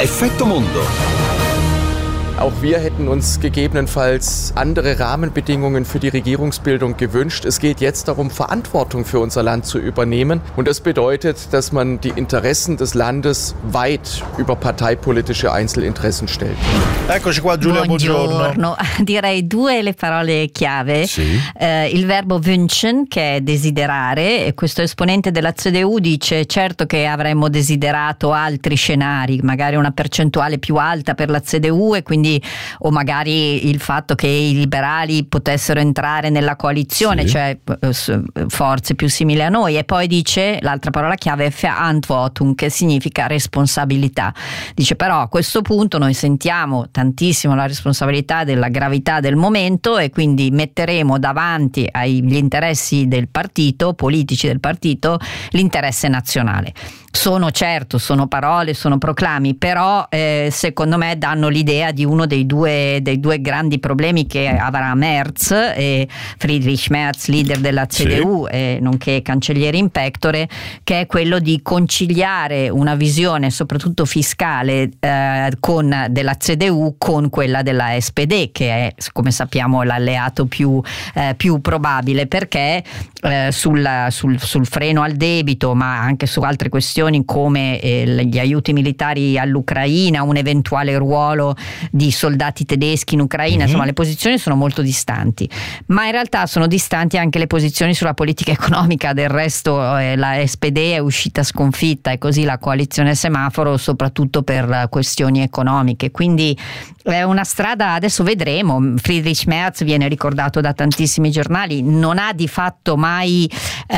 Effetto Mondo. Auch wir hätten uns gegebenenfalls andere Rahmenbedingungen für die Regierungsbildung gewünscht. Es geht jetzt darum, Verantwortung für unser Land zu übernehmen. Und das bedeutet, dass man die Interessen des Landes weit über parteipolitische Einzelinteressen stellt. Eccoci qua, Giulia, buongiorno. Direi due le parole chiave. Sì. Il verbo wünschen, che è desiderare, e questo esponente della CDU dice certo che avremmo desiderato altri scenari, magari una percentuale più alta per la CDU, e quindi o magari il fatto che i liberali potessero entrare nella coalizione, sì, cioè forze più simili a noi. E poi dice, l'altra parola chiave è Verantwortung, che significa responsabilità. Dice però a questo punto noi sentiamo tantissimo la responsabilità della gravità del momento e quindi metteremo davanti agli interessi del partito, politici del partito, l'interesse nazionale. Sono parole, sono proclami, però secondo me danno l'idea di uno dei due grandi problemi che avrà Merz, Friedrich Merz, leader della CDU, sì, nonché cancelliere in pectore, che è quello di conciliare una visione soprattutto fiscale della CDU con quella della SPD, che è, come sappiamo, l'alleato più probabile, perché sul freno al debito, ma anche su altre questioni come gli aiuti militari all'Ucraina, un eventuale ruolo di soldati tedeschi in Ucraina, insomma le posizioni sono molto distanti, ma in realtà sono distanti anche le posizioni sulla politica economica. Del resto la SPD è uscita sconfitta e così la coalizione semaforo, soprattutto per questioni economiche, quindi è una strada, adesso vedremo. Friedrich Merz viene ricordato da tantissimi giornali, non ha di fatto mai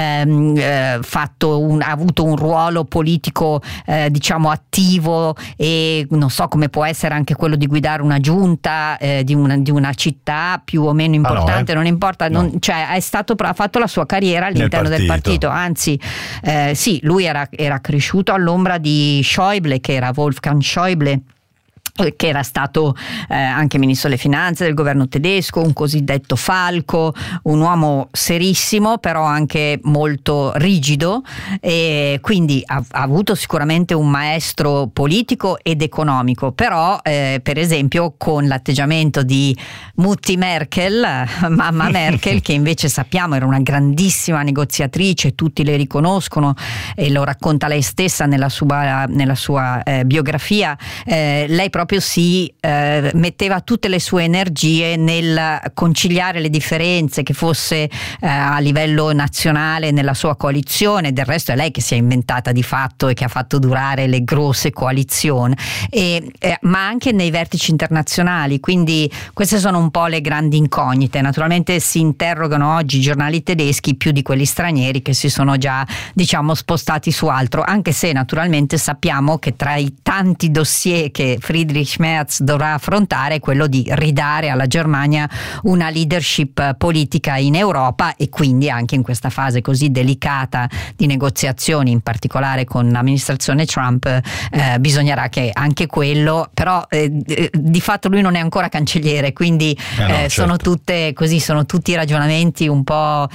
avuto un ruolo politico diciamo attivo, e non so come può essere anche quello di guidare una giunta di una città più o meno importante, non importa, cioè ha fatto la sua carriera all'interno del partito, anzi sì, lui era cresciuto all'ombra di Schäuble, che era Wolfgang Schäuble, che era stato anche ministro delle finanze del governo tedesco, un cosiddetto falco, un uomo serissimo però anche molto rigido, e quindi ha avuto sicuramente un maestro politico ed economico, però per esempio con l'atteggiamento di Mutti Merkel, mamma Merkel, che invece sappiamo era una grandissima negoziatrice, tutti le riconoscono e lo racconta lei stessa nella sua biografia, lei proprio si metteva tutte le sue energie nel conciliare le differenze, che fosse a livello nazionale nella sua coalizione. Del resto è lei che si è inventata di fatto e che ha fatto durare le grosse coalizioni, ma anche nei vertici internazionali, quindi queste sono un po' le grandi incognite. Naturalmente si interrogano oggi i giornali tedeschi più di quelli stranieri, che si sono già spostati su altro, anche se naturalmente sappiamo che tra i tanti dossier che Friedrich Merz dovrà affrontare quello di ridare alla Germania una leadership politica in Europa, e quindi anche in questa fase così delicata di negoziazioni, in particolare con l'amministrazione Trump, bisognerà che anche quello, però di fatto lui non è ancora cancelliere, quindi sono tutti ragionamenti un po'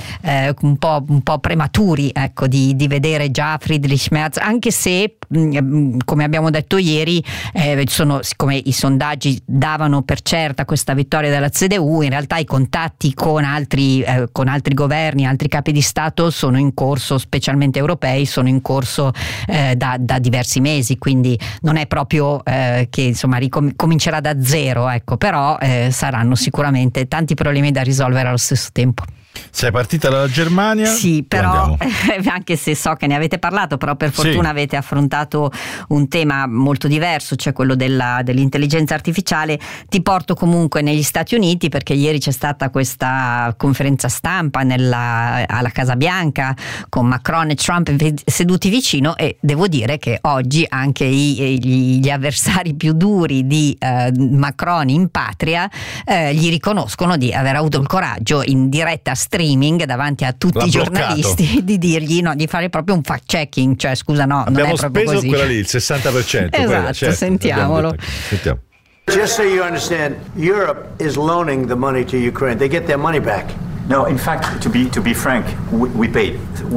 prematuri, ecco, di vedere già Friedrich Merz, anche se come abbiamo detto ieri siccome i sondaggi davano per certa questa vittoria della CDU, in realtà i contatti con altri governi, altri capi di Stato sono in corso, specialmente europei, sono in corso da diversi mesi, quindi non è proprio che insomma comincerà da zero, ecco, però saranno sicuramente tanti problemi da risolvere allo stesso tempo. Sei partita dalla Germania? Sì, però anche se so che ne avete parlato, però per fortuna avete affrontato un tema molto diverso, cioè quello dell'intelligenza artificiale. Ti porto comunque negli Stati Uniti, perché ieri c'è stata questa conferenza stampa alla Casa Bianca con Macron e Trump seduti vicino, e devo dire che oggi anche gli avversari più duri di Macron in patria gli riconoscono di aver avuto il coraggio in diretta streaming davanti a tutti i giornalisti di dirgli di fare proprio un fact checking, cioè scusa, no, abbiamo non è proprio speso così. quella lì, il 60%. Esatto, certo, sentiamolo. Just so you understand, Europe is loaning the money to Ukraine. They get their money back. No, in fact, to be frank, we paid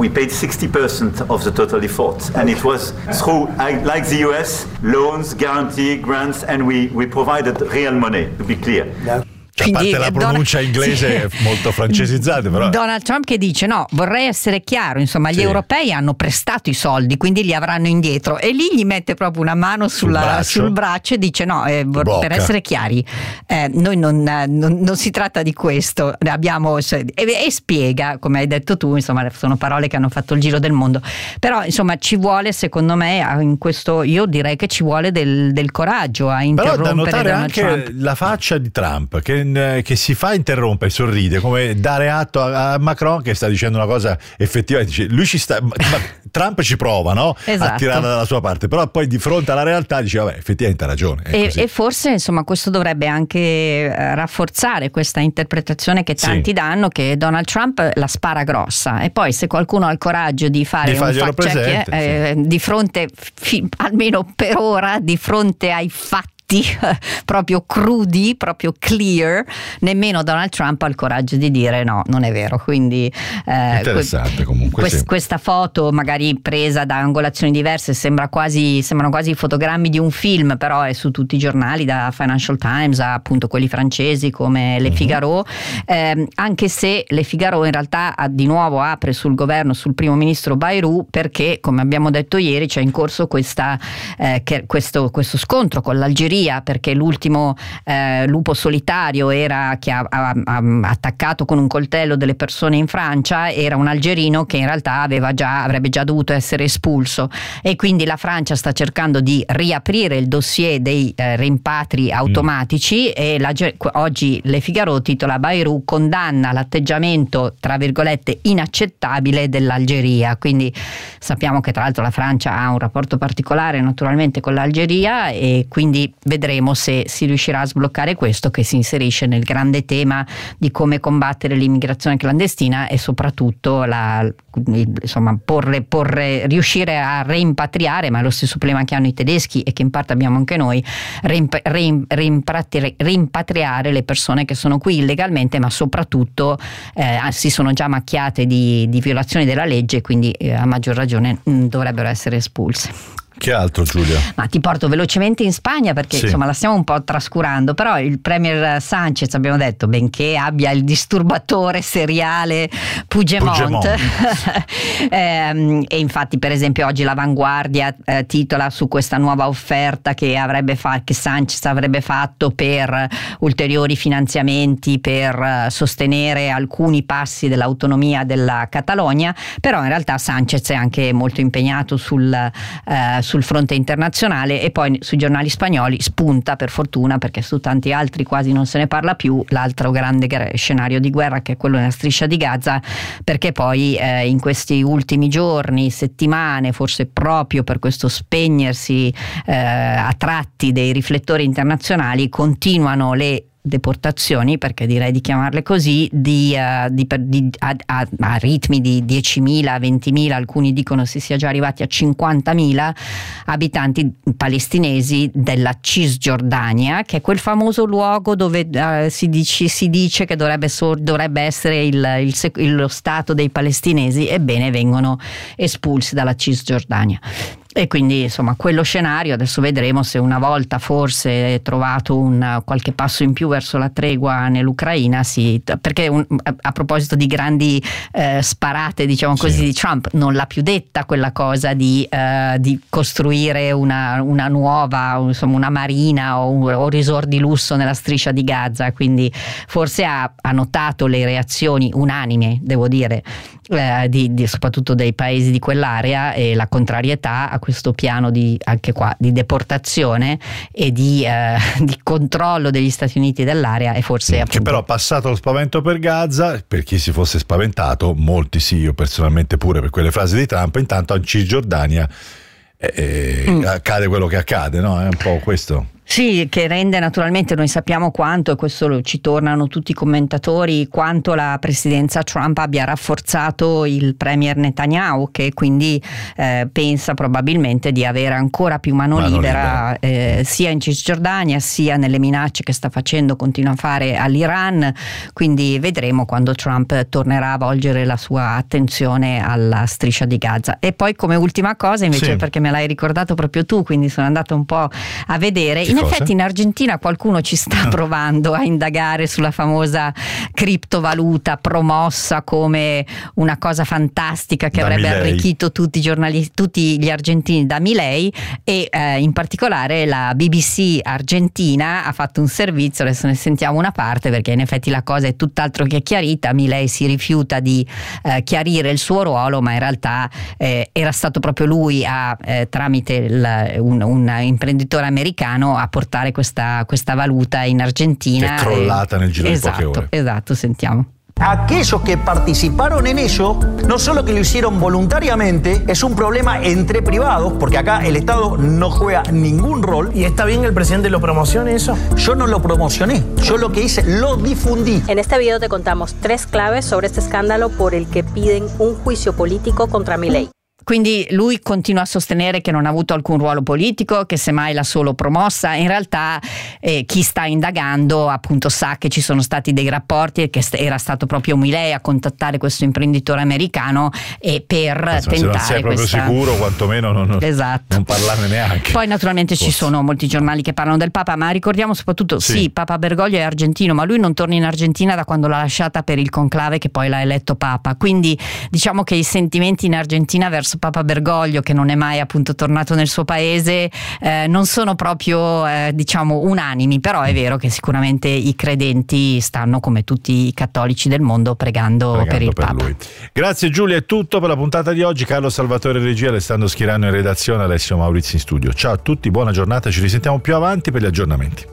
60% of the total effort, and it was through, like the US, loans, guarantee, grants, and we provided real money, to be clear. No. A parte la pronuncia inglese molto francesizzata, però. Donald Trump che dice no, vorrei essere chiaro, insomma gli europei hanno prestato i soldi, quindi li avranno indietro, e lì gli mette proprio una mano sul braccio e dice no, per essere chiari, noi non si tratta di questo, abbiamo, e spiega, come hai detto tu, insomma sono parole che hanno fatto il giro del mondo, però insomma ci vuole, secondo me, in questo, io direi che ci vuole del coraggio a interrompere. Però da notare Donald anche Trump. la faccia di Trump che si fa interrompere, sorride, come dare atto a Macron che sta dicendo una cosa effettiva, dice lui ci sta, Trump ci prova, no? Esatto. A tirarla dalla sua parte, però poi di fronte alla realtà dice vabbè, effettivamente ha ragione. E forse insomma questo dovrebbe anche rafforzare questa interpretazione che tanti danno, che Donald Trump la spara grossa, e poi se qualcuno ha il coraggio di fare un fact check di fronte, almeno per ora, di fronte ai fatti proprio crudi, proprio clear, nemmeno Donald Trump ha il coraggio di dire no, non è vero. Quindi interessante comunque questa foto, magari presa da angolazioni diverse, sembrano quasi i fotogrammi di un film, però è su tutti i giornali, da Financial Times a appunto quelli francesi come Le Figaro, anche se Le Figaro in realtà di nuovo apre sul governo, sul primo ministro Bayrou, perché come abbiamo detto ieri c'è in corso questo scontro con l'Algeria, perché l'ultimo lupo solitario che ha attaccato con un coltello delle persone in Francia era un algerino che in realtà avrebbe già dovuto essere espulso, e quindi la Francia sta cercando di riaprire il dossier dei rimpatri automatici, e oggi Le Figaro titola Bayrou condanna l'atteggiamento tra virgolette inaccettabile dell'Algeria. Quindi sappiamo che tra l'altro la Francia ha un rapporto particolare naturalmente con l'Algeria, e quindi vedremo se si riuscirà a sbloccare questo, che si inserisce nel grande tema di come combattere l'immigrazione clandestina, e soprattutto riuscire a reimpatriare, ma è lo stesso problema che hanno i tedeschi e che in parte abbiamo anche noi, rimpatriare le persone che sono qui illegalmente, ma soprattutto si sono già macchiate di violazioni della legge, quindi a maggior ragione dovrebbero essere espulse. Che altro, Giulia? Ma ti porto velocemente in Spagna, perché insomma la stiamo un po' trascurando, però il premier Sánchez, abbiamo detto, benché abbia il disturbatore seriale Puigdemont. E infatti per esempio oggi l'Avanguardia titola su questa nuova offerta che Sánchez avrebbe fatto per ulteriori finanziamenti per sostenere alcuni passi dell'autonomia della Catalogna, però in realtà Sánchez è anche molto impegnato sul fronte internazionale, e poi sui giornali spagnoli spunta, per fortuna, perché su tanti altri quasi non se ne parla più, l'altro grande scenario di guerra, che è quello nella striscia di Gaza, perché poi in questi ultimi giorni, settimane, forse proprio per questo spegnersi a tratti dei riflettori internazionali, continuano le deportazioni, perché direi di chiamarle così, a ritmi di 10.000, 20.000, alcuni dicono si sia già arrivati a 50.000 abitanti palestinesi della Cisgiordania, che è quel famoso luogo dove si dice che dovrebbe essere lo stato dei palestinesi. Ebbene, vengono espulsi dalla Cisgiordania. E quindi insomma quello scenario, adesso vedremo se una volta forse trovato qualche passo in più verso la tregua nell'Ucraina, perché a proposito di grandi sparate, diciamo così, di Trump, non l'ha più detta quella cosa di costruire una nuova, insomma, una marina o resort di lusso nella striscia di Gaza, quindi forse ha notato le reazioni unanimi, devo dire, soprattutto dei paesi di quell'area, e la contrarietà a questo piano anche qua di deportazione e di controllo degli Stati Uniti dell'area, e forse che però, passato lo spavento per Gaza, per chi si fosse spaventato, molti sì, io personalmente pure, per quelle frasi di Trump, intanto in Cisgiordania accade quello che accade, no? È un po' questo. Sì, che rende naturalmente, noi sappiamo quanto, e questo ci tornano tutti i commentatori, quanto la presidenza Trump abbia rafforzato il premier Netanyahu, che quindi pensa probabilmente di avere ancora più mano libera. Sia in Cisgiordania sia nelle minacce che sta facendo, continua a fare all'Iran, quindi vedremo quando Trump tornerà a volgere la sua attenzione alla striscia di Gaza. E poi come ultima cosa invece, perché me l'hai ricordato proprio tu, quindi sono andata un po' a vedere. In effetti in Argentina qualcuno ci sta provando a indagare sulla famosa criptovaluta promossa come una cosa fantastica che avrebbe arricchito tutti gli argentini da Milei, e in particolare la BBC argentina ha fatto un servizio, adesso ne sentiamo una parte perché in effetti la cosa è tutt'altro che chiarita. Milei si rifiuta di chiarire il suo ruolo, ma in realtà era stato proprio lui tramite un imprenditore americano a portare questa valuta in Argentina. Che è crollata nel giro di poche ore. Esatto, sentiamo. Aquellos que participaron en ello, no solo que lo hicieron voluntariamente, es un problema entre privados, porque acá el Estado no juega ningún rol. ¿Y está bien que el presidente lo promocione eso? Yo no lo promocioné, yo lo que hice, lo difundí. En este video te contamos 3 claves sobre este escándalo por el que piden un juicio político contra Milei. Quindi lui continua a sostenere che non ha avuto alcun ruolo politico, che semmai l'ha solo promossa. In realtà chi sta indagando appunto sa che ci sono stati dei rapporti e che era stato proprio Milei a contattare questo imprenditore americano e per tentare. Se non sei proprio sicuro, quantomeno non parlarne neanche. Poi naturalmente ci sono molti giornali che parlano del Papa, ma ricordiamo soprattutto Papa Bergoglio è argentino, ma lui non torna in Argentina da quando l'ha lasciata per il conclave che poi l'ha eletto Papa. Quindi diciamo che i sentimenti in Argentina verso Papa Bergoglio, che non è mai appunto tornato nel suo paese, non sono proprio diciamo unanimi, però è vero che sicuramente i credenti stanno, come tutti i cattolici del mondo, pregando per il Papa. Lui. Grazie Giulia, è tutto per la puntata di oggi. Carlo Salvatore in regia, Alessandro Schirano in redazione, Alessio Maurizio in studio. Ciao a tutti, buona giornata, ci risentiamo più avanti per gli aggiornamenti.